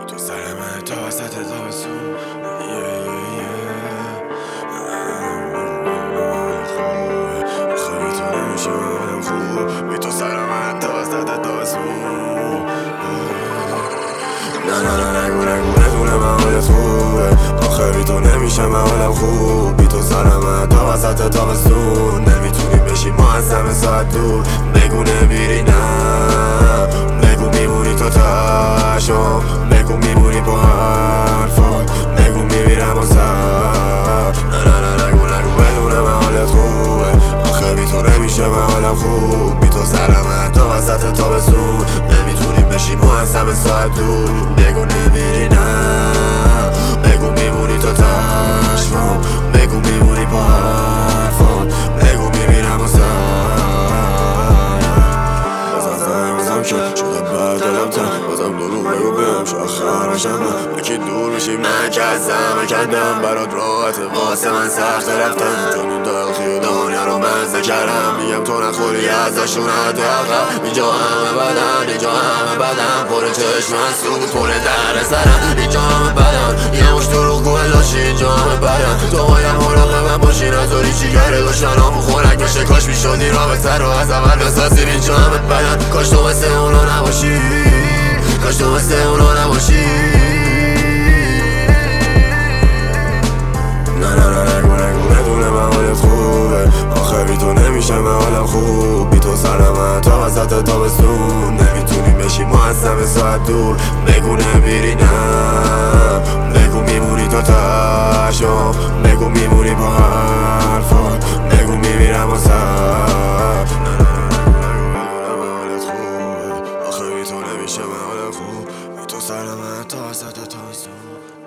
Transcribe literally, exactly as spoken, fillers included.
تو سر من تا وسط تابستون خوبه تو نمیشه من خوب بی تو سر من تا وسط تابستون نه نه نه نگو نگو بدون من حالت خوبه آخه بی تو نمیشه من حالم خوب بی تو سر من تا وسط تابستون نمیتونی بشی ما از همه ساعت دور بگو نمیری نه بگو میمونی تو تشم بگو میمونی با حرفات بگو میمیرم و سر نه نه نه نگو نگو بدون من حالت خوبه آخه بی تو نمیشه من حالم خوب بی تو سر من تا وسط تابستون نمیتونی بشی ما از همه ساعت دور بگو نمیری نه بگو میمونی تو تشم بگو میمونی با حرفات بگو میمیرم و سر شد شده بعد دلم تن بازم دروغ بگو بهم شو آخرشم من یکی دور میشی من که از همه کندم برات راحته واسه من سخت رفتن چون این دلخی و دنیا رو مزه کردم میگم تو نخوری ازشون حداقل اینجا همه بدن اینجا همه بدن پر چشم من سود پر در سرم اینجا همه بدن یه مش دروغ گوه لاشی اینجا همه بدن تو باید مراقب من باشی نطوری چیگره دشمنامو خورک بشه کاش میشدی رابطه رو از اول بسازیم اینجا همه بدن کاش تو مثل اونا نباشی کاش تو مثل اونا نباشی نه نه نه نگو نگو بدون من حالت خوبه آخه بی تو نمیشه من حالم خوب بی تو سر من تا وسط تابستون نمیتونی بشی ما از همه ساعت دور بگو نمیری نه بگو میمونی تو تشم بگو میمونی با حرفات بگو میمیرم و سر آخه بی تو نمیشه من حالم خوب بی تو سر من تا وسط تابستون